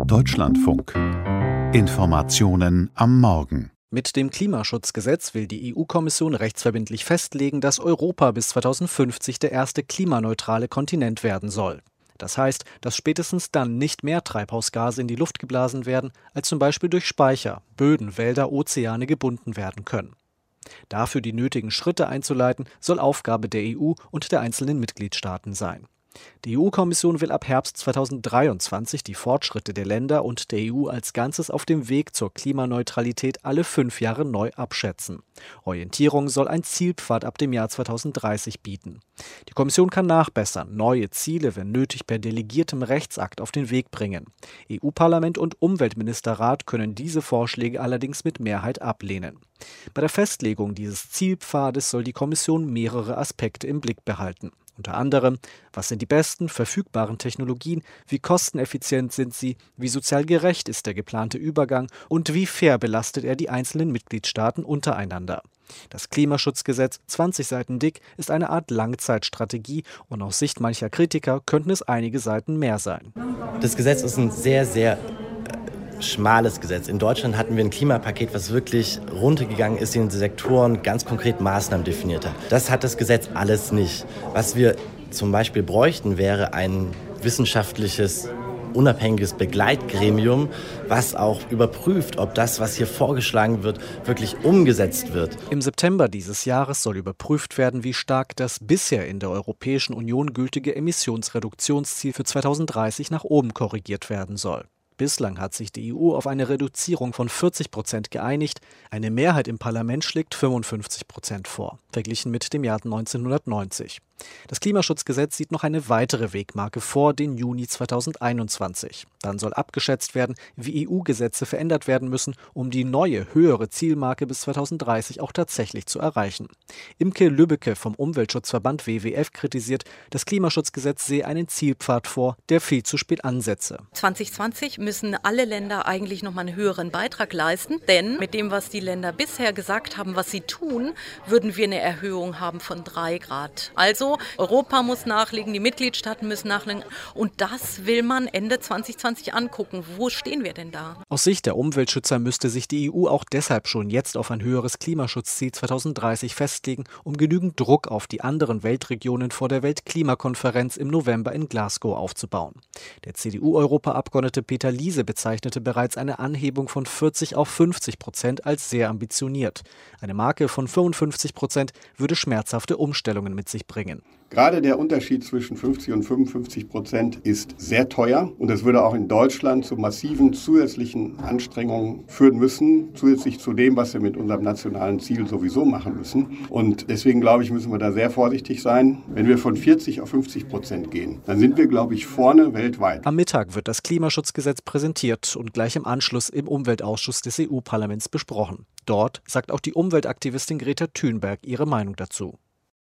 Deutschlandfunk. Informationen am Morgen. Mit dem Klimaschutzgesetz will die EU-Kommission rechtsverbindlich festlegen, dass Europa bis 2050 der erste klimaneutrale Kontinent werden soll. Das heißt, dass spätestens dann nicht mehr Treibhausgase in die Luft geblasen werden, als zum Beispiel durch Speicher, Böden, Wälder, Ozeane gebunden werden können. Dafür die nötigen Schritte einzuleiten, soll Aufgabe der EU und der einzelnen Mitgliedstaaten sein. Die EU-Kommission will ab Herbst 2023 die Fortschritte der Länder und der EU als Ganzes auf dem Weg zur Klimaneutralität alle 5 Jahre neu abschätzen. Orientierung soll ein Zielpfad ab dem Jahr 2030 bieten. Die Kommission kann nachbessern, neue Ziele, wenn nötig, per delegiertem Rechtsakt auf den Weg bringen. EU-Parlament und Umweltministerrat können diese Vorschläge allerdings mit Mehrheit ablehnen. Bei der Festlegung dieses Zielpfades soll die Kommission mehrere Aspekte im Blick behalten. Unter anderem, was sind die besten verfügbaren Technologien, wie kosteneffizient sind sie, wie sozial gerecht ist der geplante Übergang und wie fair belastet er die einzelnen Mitgliedstaaten untereinander. Das Klimaschutzgesetz, 20 Seiten dick, ist eine Art Langzeitstrategie und aus Sicht mancher Kritiker könnten es einige Seiten mehr sein. Das Gesetz ist ein sehr schmales Gesetz. In Deutschland hatten wir ein Klimapaket, was wirklich runtergegangen ist, in den Sektoren ganz konkret Maßnahmen definiert hat. Das hat das Gesetz alles nicht. Was wir zum Beispiel bräuchten, wäre ein wissenschaftliches, unabhängiges Begleitgremium, was auch überprüft, ob das, was hier vorgeschlagen wird, wirklich umgesetzt wird. Im September dieses Jahres soll überprüft werden, wie stark das bisher in der Europäischen Union gültige Emissionsreduktionsziel für 2030 nach oben korrigiert werden soll. Bislang hat sich die EU auf eine Reduzierung von 40% geeinigt. Eine Mehrheit im Parlament schlägt 55% vor, verglichen mit dem Jahr 1990. Das Klimaschutzgesetz sieht noch eine weitere Wegmarke vor, den Juni 2021. Dann soll abgeschätzt werden, wie EU-Gesetze verändert werden müssen, um die neue, höhere Zielmarke bis 2030 auch tatsächlich zu erreichen. Imke Lübbecke vom Umweltschutzverband WWF kritisiert, das Klimaschutzgesetz sehe einen Zielpfad vor, der viel zu spät ansetze. 2020 müssen alle Länder eigentlich nochmal einen höheren Beitrag leisten, denn mit dem, was die Länder bisher gesagt haben, was sie tun, würden wir eine Erhöhung haben von 3 Grad. Also Europa muss nachlegen, die Mitgliedstaaten müssen nachlegen und das will man Ende 2020 angucken. Wo stehen wir denn da? Aus Sicht der Umweltschützer müsste sich die EU auch deshalb schon jetzt auf ein höheres Klimaschutzziel 2030 festlegen, um genügend Druck auf die anderen Weltregionen vor der Weltklimakonferenz im November in Glasgow aufzubauen. Der CDU-Europaabgeordnete Peter Liese bezeichnete bereits eine Anhebung von 40 auf 50% als sehr ambitioniert. Eine Marke von 55% würde schmerzhafte Umstellungen mit sich bringen. Gerade der Unterschied zwischen 50 und 55% ist sehr teuer und es würde auch in Deutschland zu massiven zusätzlichen Anstrengungen führen müssen, zusätzlich zu dem, was wir mit unserem nationalen Ziel sowieso machen müssen. Und deswegen, glaube ich, müssen wir da sehr vorsichtig sein. Wenn wir von 40 auf 50% gehen, dann sind wir, glaube ich, vorne weltweit. Am Mittag wird das Klimaschutzgesetz präsentiert und gleich im Anschluss im Umweltausschuss des EU-Parlaments besprochen. Dort sagt auch die Umweltaktivistin Greta Thunberg ihre Meinung dazu.